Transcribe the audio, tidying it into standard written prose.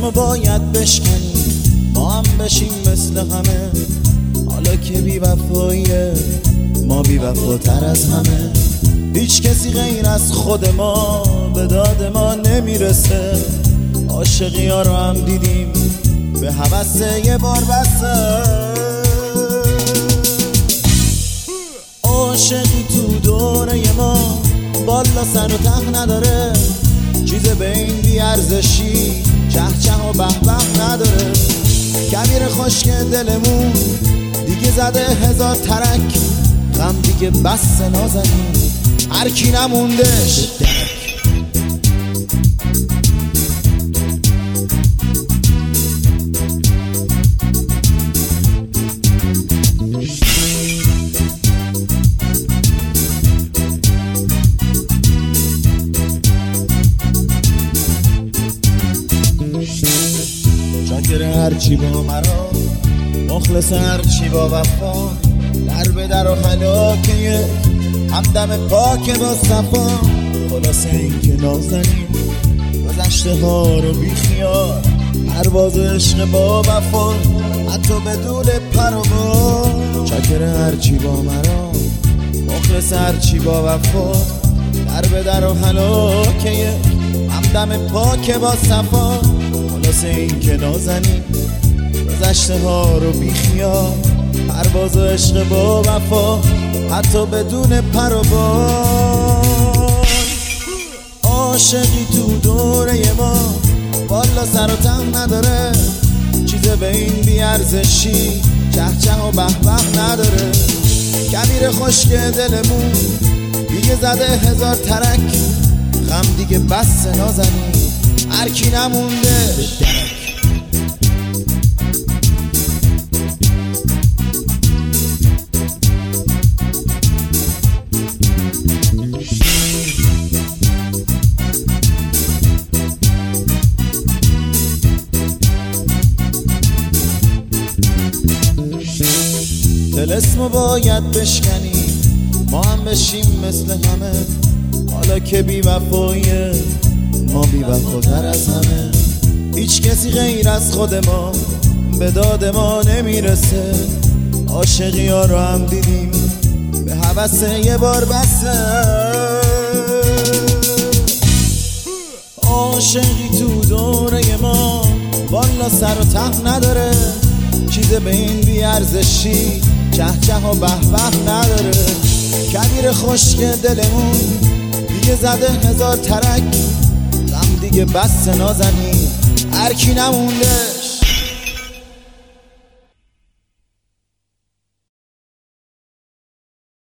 طلسمو باید بشکنی، ما هم بشیم مثل همه. حالا که بی وفاییه، ما بی وفاتر از همه. هیچ کسی غیر از خود ما به داد ما نمیرسه. عاشقی ها رو هم دیدیم به هوس یه بار بسه. عاشقی تو دوره ما بالا سر و ته نداره، چیز به این بیارزشی چه و به نداره. کبیر خشک دلمون دیگه زده هزار ترک، غم دیگه بس نازنی هر کی نموندش. شاکر هرچی با مرا، مخلص هرچی با وفا، در به در و هلاکه همدم پاک با صفا. خلاصه این که نازنیم گذشته ها رو بی خیال، پرواز عشق با وفا حتی بدون پر و بال. شاکر هرچی با مرا، مخلص هرچی با وفا، در به در و هلاکه همدم پاک با صفا. خلاصه این که نازنیم گذشته ها رو بی خیال، پرواز عشق با وفا حتی بدون پر و بال. عاشقی تو دوره ما والا سر و ته نداره، چیز به این بیارزشی چه و به نداره. کبیر خشک دلمون دیگه زده هزار ترک، غم دیگه بس نازنی هر کی نمونده. طلسمو باید بشکنی، ما هم بشیم مثل همه. حالا که بی وفاییه، ما بی وفاتر از همه. هیچ کسی غیر از خود ما به داد ما نمیرسه. عاشقی ها رو هم دیدیم به هوس یه بار بسه. عاشقی تو دوره ما والا سر و ته نداره، چیز به این بیارزشی چه و به نداره. کبیر خشک دلمون دیگه زده هزار ترک، غم دیگه بس نازنی هر کی نمونده.